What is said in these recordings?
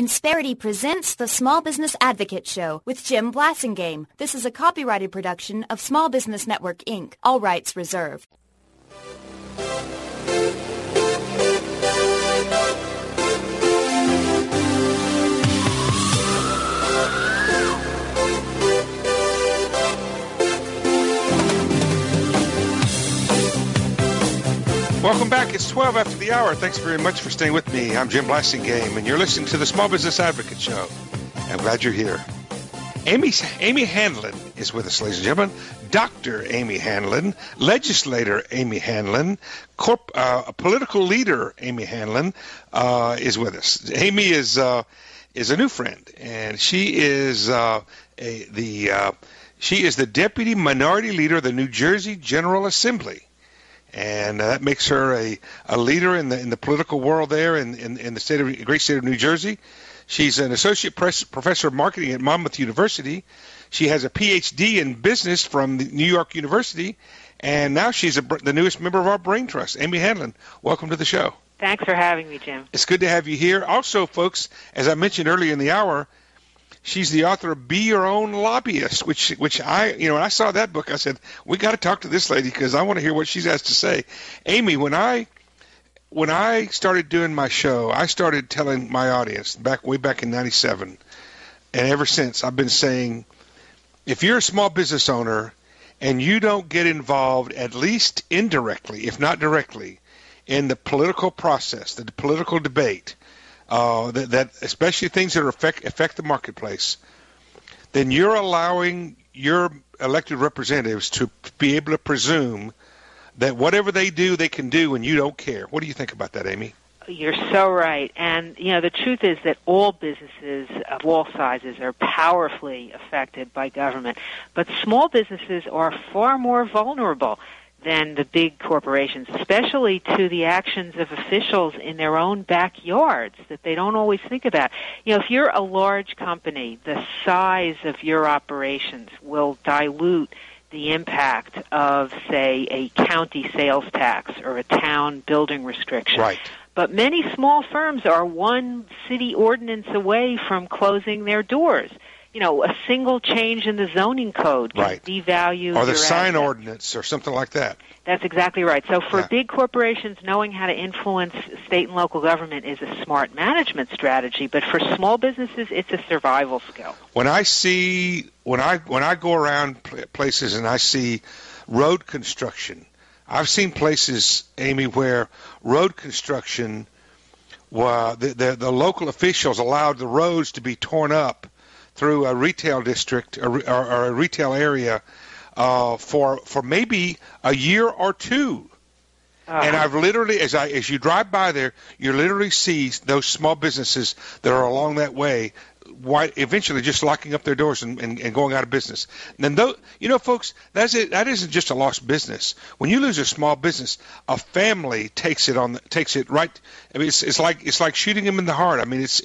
Insperity presents the Small Business Advocate Show with Jim Blasingame. This is a copyrighted production of Small Business Network, Inc., all rights reserved. Welcome back. It's 12 after the hour. Thanks very much for staying with me. I'm Jim Blasingame, and you're listening to the Small Business Advocate Show. I'm glad you're here. Amy Handlin is with us, ladies and gentlemen. Dr. Amy Handlin, legislator Amy Handlin, political leader Amy Handlin is with us. Amy is a new friend, and she is the deputy minority leader of the New Jersey General Assembly. And that makes her a leader in the political world there in the great state of New Jersey. She's an associate professor of marketing at Monmouth University. She has a PhD in business from the New York University, and now she's the newest member of our Brain Trust. Amy Handlin, welcome to the show. Thanks for having me, Jim. It's good to have you here. Also, folks, as I mentioned earlier in the hour, she's the author of Be Your Own Lobbyist, which I, when I saw that book, I said, we got to talk to this lady because I want to hear what she has to say. Amy, when I started doing my show, I started telling my audience way back in 97, and ever since I've been saying, if you're a small business owner and you don't get involved, at least indirectly, if not directly, in the political process, the political debate, that especially things that affect the marketplace, then you're allowing your elected representatives to be able to presume that whatever they do, they can do, and you don't care. What do you think about that, Amy? You're so right. And, the truth is that all businesses of all sizes are powerfully affected by government. But small businesses are far more vulnerable than the big corporations, especially to the actions of officials in their own backyards that they don't always think about. If you're a large company, the size of your operations will dilute the impact of, say, a county sales tax or a town building restriction. Right. But many small firms are one city ordinance away from closing their doors. A single change in the zoning code can devalue or the your sign asset. ordinance or something like that. That's exactly right. So for big corporations, knowing how to influence state and local government is a smart management strategy. But for small businesses, it's a survival skill. When I go around places and I see road construction, I've seen places, Amy, where road construction, the local officials allowed the roads to be torn up through a retail district or a retail area for maybe a year or two. And I've literally, as you drive by there, you literally see those small businesses that are along that way, eventually just locking up their doors and going out of business. And then, folks, that isn't just a lost business. When you lose a small business, a family takes it right. I mean, it's like shooting them in the heart. I mean, it's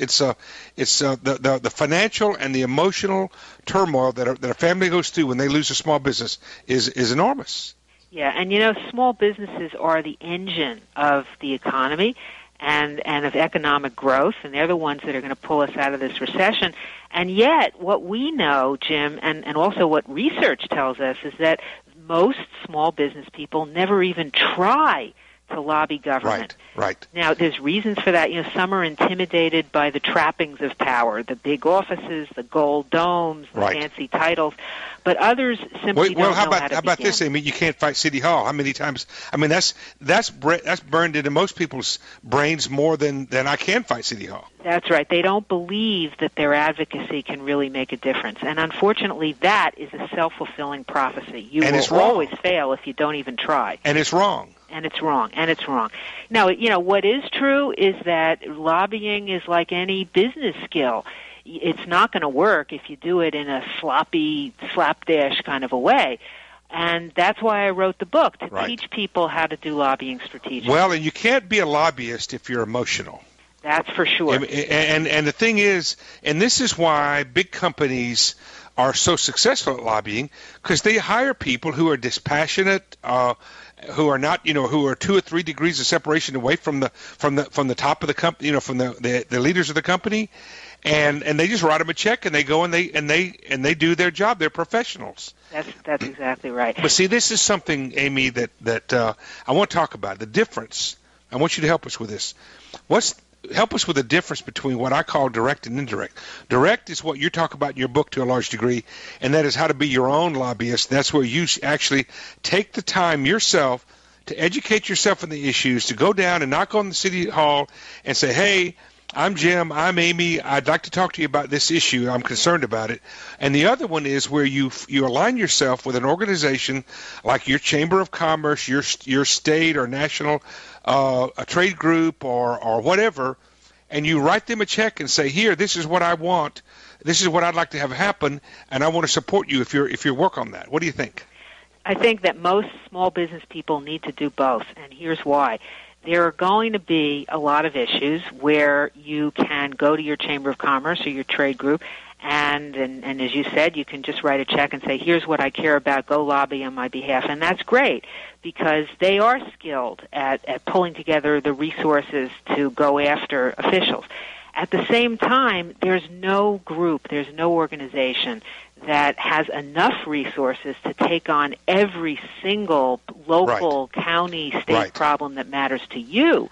the financial and the emotional turmoil that a family goes through when they lose a small business is enormous. Yeah, and small businesses are the engine of the economy and of economic growth, and they're the ones that are going to pull us out of this recession. And yet, what we know, Jim, and also what research tells us, is that most small business people never even try to lobby government. Right. Now, there's reasons for that. Some are intimidated by the trappings of power, the big offices, the gold domes, the fancy titles, but others simply don't know how to begin. How about this, Amy? You can't fight City Hall. How many times? I mean, that's burned into most people's brains more than I can fight City Hall. That's right. They don't believe that their advocacy can really make a difference. And unfortunately, that is a self-fulfilling prophecy. You will always fail if you don't even try. And it's wrong. And it's wrong. Now, what is true is that lobbying is like any business skill. It's not going to work if you do it in a sloppy, slapdash kind of a way. And that's why I wrote the book, to teach people how to do lobbying strategically. Well, and you can't be a lobbyist if you're emotional. That's for sure. And the thing is, and this is why big companies are so successful at lobbying, because they hire people who are dispassionate, who are not, who are 2 or 3 degrees of separation away from the top of the company, from the leaders of the company, and they just write them a check, and they go and they do their job. They're professionals. That's exactly right. But see, this is something, Amy, that I want to talk about. The difference. I want you to help us with this. Help us with the difference between what I call direct and indirect. Direct is what you talk about in your book to a large degree, and that is how to be your own lobbyist. That's where you actually take the time yourself to educate yourself on the issues, to go down and knock on the city hall and say, hey, I'm Jim, I'm Amy, I'd like to talk to you about this issue, I'm concerned about it. And the other one is where you align yourself with an organization like your Chamber of Commerce, your state or national a trade group or whatever, and you write them a check and say, here, this is what I want, this is what I'd like to have happen, and I want to support you if you work on that. What do you think? I think that most small business people need to do both, and here's why. There are going to be a lot of issues where you can go to your Chamber of Commerce or your trade group, and as you said, you can just write a check and say, here's what I care about, go lobby on my behalf. And that's great because they are skilled at pulling together the resources to go after officials. At the same time, there's no group, there's no organization that has enough resources to take on every single local, county, state problem that matters to you.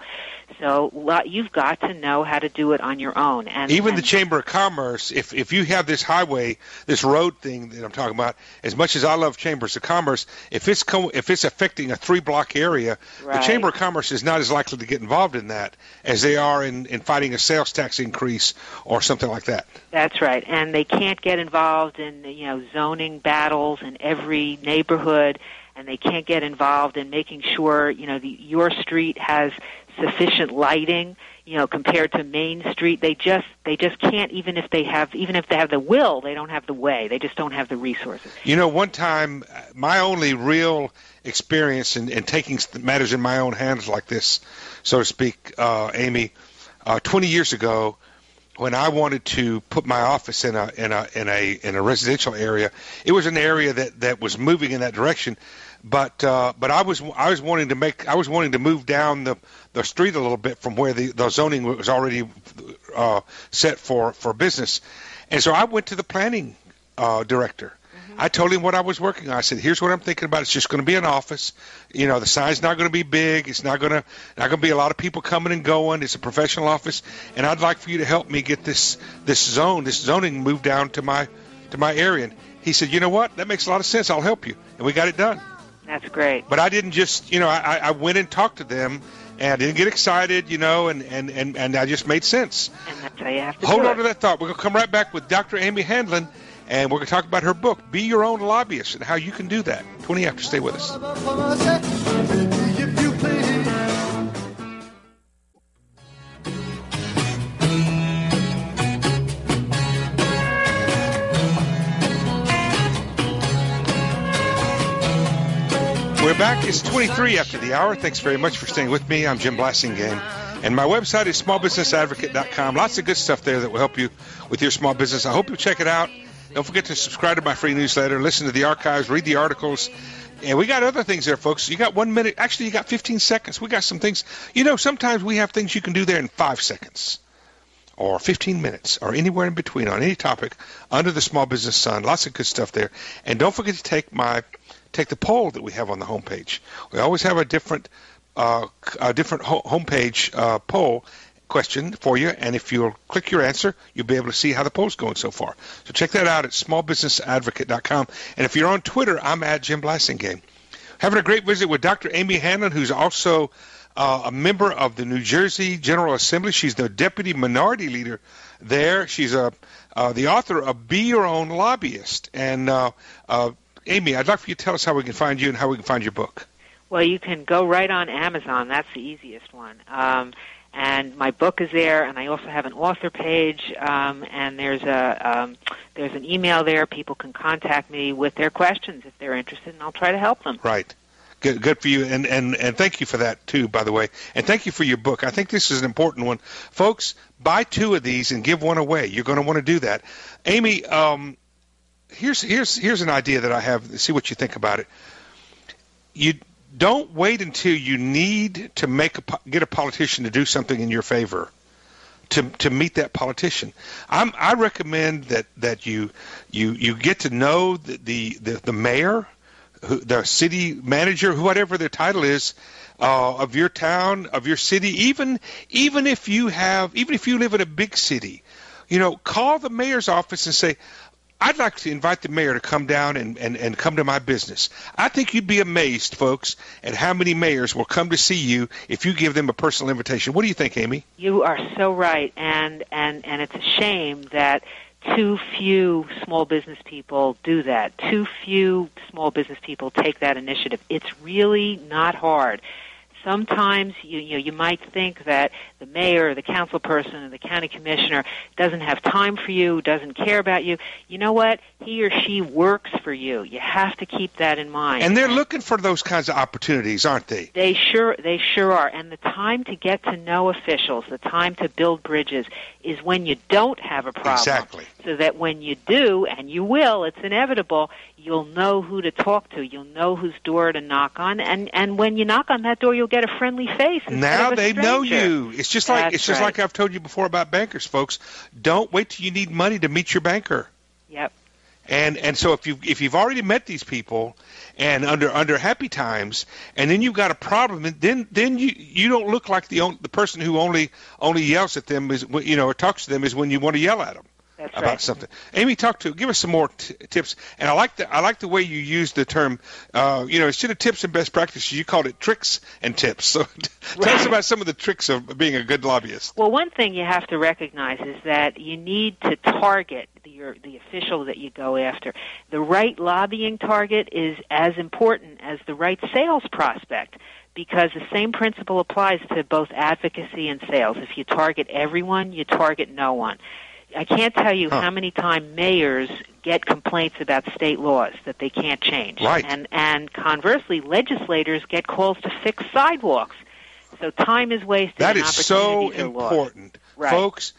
So you've got to know how to do it on your own. And even the Chamber of Commerce, if you have this highway, this road thing that I'm talking about, as much as I love Chambers of Commerce, if it's affecting a 3-block area, the Chamber of Commerce is not as likely to get involved in that as they are in fighting a sales tax increase or something like that. That's right, and they can't get involved in zoning battles in every neighborhood, and they can't get involved in making sure your street has sufficient lighting, compared to Main Street. They just can't, even if they have the will, they don't have the way. They just don't have the resources. One time, my only real experience in taking matters in my own hands like this, so to speak, Amy, 20 years ago, when I wanted to put my office in a residential area, it was an area that was moving in that direction. But I was wanting to move down the street a little bit from where the zoning was already set for business, and so I went to the planning director. I told him what I was working on. I said, "Here's what I'm thinking about. It's just going to be an office. The sign's not going to be big. It's not going to be a lot of people coming and going. It's a professional office, and I'd like for you to help me get this zoning moved down to my area." And he said, "You know what? That makes a lot of sense. I'll help you," and we got it done. That's great. But I didn't just, I went and talked to them, and I didn't get excited, and I just made sense. And that's how you have to Hold on to that thought. We're going to come right back with Dr. Amy Handlon, and we're going to talk about her book, Be Your Own Lobbyist, and how you can do that. 20 after. Stay with us. We're back. It's 23 after the hour. Thanks very much for staying with me. I'm Jim Blasingame, and my website is smallbusinessadvocate.com. Lots of good stuff there that will help you with your small business. I hope you'll check it out. Don't forget to subscribe to my free newsletter, listen to the archives, read the articles. And we got other things there, folks. You got 1 minute. Actually, you got 15 seconds. We got some things. Sometimes we have things you can do there in 5 seconds or 15 minutes or anywhere in between on any topic under the small business sun. Lots of good stuff there. And don't forget to take the poll that we have on the homepage. We always have a different homepage poll question for you, and if you'll click your answer, you'll be able to see how the poll's going so far. So check that out at smallbusinessadvocate.com. And if you're on Twitter, I'm at Jim Blasingame. Having a great visit with Dr. Amy Handlon, who's also a member of the New Jersey General Assembly. She's the deputy minority leader there. She's the author of Be Your Own Lobbyist. And Amy, I'd like for you to tell us how we can find you and how we can find your book. Well, you can go right on Amazon. That's the easiest one. And my book is there, and I also have an author page, and there's an email there. People can contact me with their questions if they're interested, and I'll try to help them. Right. Good for you, and thank you for that, too, by the way. And thank you for your book. I think this is an important one. Folks, buy 2 of these and give 1 away. You're going to want to do that. Amy, here's an idea that I have. See what you think about it. You don't wait until you need to get a politician to do something in your favor to meet that politician. I recommend that you get to know the mayor, the city manager, whatever their title is, of your town, of your city. Even if you live in a big city, call the mayor's office and say, I'd like to invite the mayor to come down and come to my business. I think you'd be amazed, folks, at how many mayors will come to see you if you give them a personal invitation. What do you think, Amy? You are so right, and it's a shame that too few small business people do that. Too few small business people take that initiative. It's really not hard. Sometimes you might think that the mayor, or the council person, or the county commissioner doesn't have time for you, doesn't care about you. You know what? He or she works for you. You have to keep that in mind. And they're looking for those kinds of opportunities, aren't they? They sure are. And the time to get to know officials, the time to build bridges, is when you don't have a problem. Exactly. So that when you do, and you will, it's inevitable, you'll know who to talk to. You'll know whose door to knock on. And when you knock on that door, you'll get a friendly face. Now they know you. It's just like right. like I've told you before about bankers, folks. Don't wait till you need money to meet your banker. Yep. And so if you've already met these people and under happy times, and then you've got a problem, and then you don't look like the person who only yells at them or talks to them is when you want to yell at them. That's about right. something. Amy, give us some more tips. And I like the way you use the term. Instead of tips and best practices, you called it tricks and tips. So tell us about some of the tricks of being a good lobbyist. Well, one thing you have to recognize is that you need to target the official that you go after. The right lobbying target is as important as the right sales prospect, because the same principle applies to both advocacy and sales. If you target everyone, you target no one. I can't tell you how many times mayors get complaints about state laws that they can't change. Right. And conversely, legislators get calls to fix sidewalks. So time is wasted. That and is so opportunities are lost. important. Right. Folks,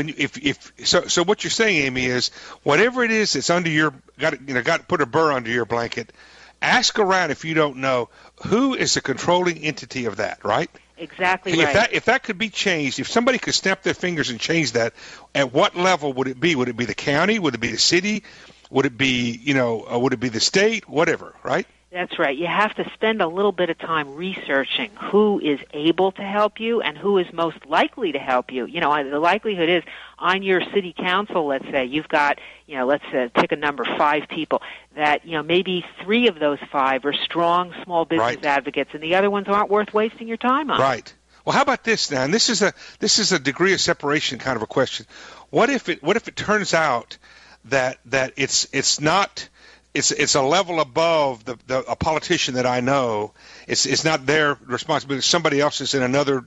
so what you're saying, Amy, is whatever it is that's under your got to put a burr under your blanket, ask around if you don't know who is the controlling entity of that, right? Exactly right. If that could be changed, if somebody could snap their fingers and change that, at what level would it be? Would it be the county? Would it be the city? Would it be would it be the state? Whatever, right? That's right. You have to spend a little bit of time researching who is able to help you and who is most likely to help you. The likelihood is on your city council, let's say, you've got, let's pick a number, 5 people, that, maybe 3 of those 5 are strong small business advocates and the other ones aren't worth wasting your time on. Right. Well, how about this now? And this is a degree of separation kind of a question. What if it turns out that it's not... It's a level above a politician that I know. It's not their responsibility. Somebody else is in another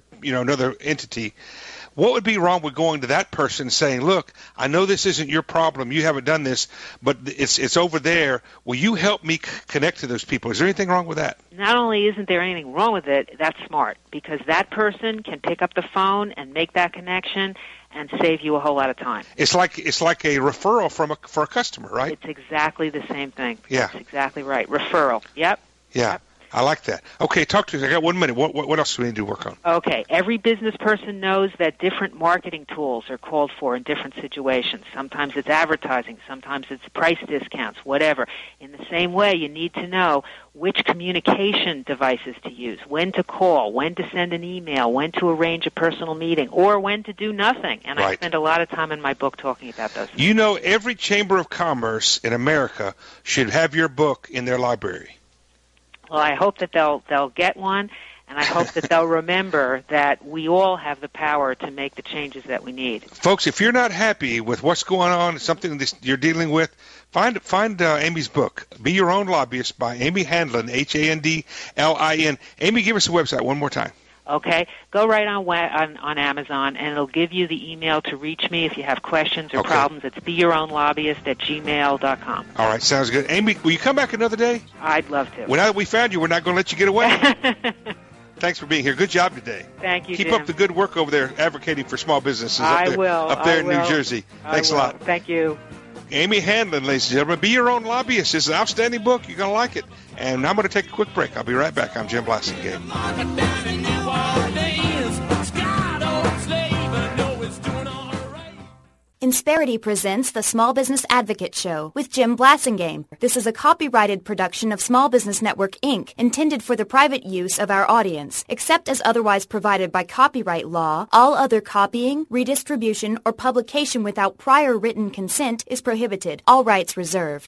entity. What would be wrong with going to that person and saying, "Look, I know this isn't your problem. You haven't done this, but it's over there. Will you help me connect to those people?" Is there anything wrong with that? Not only isn't there anything wrong with it, that's smart, because that person can pick up the phone and make that connection and save you a whole lot of time. It's like a referral for a customer, right? It's exactly the same thing. Yeah. That's exactly right. Referral. Yep. Yeah. Yep. I like that. Okay, talk to us. I got 1 minute. What else do we need to work on? Okay. Every business person knows that different marketing tools are called for in different situations. Sometimes it's advertising. Sometimes it's price discounts, whatever. In the same way, you need to know which communication devices to use, when to call, when to send an email, when to arrange a personal meeting, or when to do nothing. And I spend a lot of time in my book talking about those things. Every Chamber of Commerce in America should have your book in their library. Well, I hope that they'll get one, and I hope that they'll remember that we all have the power to make the changes that we need. Folks, if you're not happy with what's going on, something that you're dealing with, find Amy's book, Be Your Own Lobbyist, by Amy Handlin, Handlin. Amy, give us the website one more time. Okay, go right on Amazon, and it'll give you the email to reach me if you have questions or problems. It's beyourownlobbyist@gmail.com. All right, sounds good. Amy, will you come back another day? I'd love to. Well, now that we found you, we're not going to let you get away. Thanks for being here. Good job today. Thank you, Keep Jim. up the good work over there advocating for small businesses I will. up there in New Jersey. Thanks a lot. Thank you. Amy Handlin, ladies and gentlemen. Be Your Own Lobbyist. It's an outstanding book. You're going to like it. And I'm going to take a quick break. I'll be right back. I'm Jim Blasingame. Insperity presents the Small Business Advocate Show with Jim Blasingame. This is a copyrighted production of Small Business Network, Inc., intended for the private use of our audience. Except as otherwise provided by copyright law, all other copying, redistribution, or publication without prior written consent is prohibited. All rights reserved.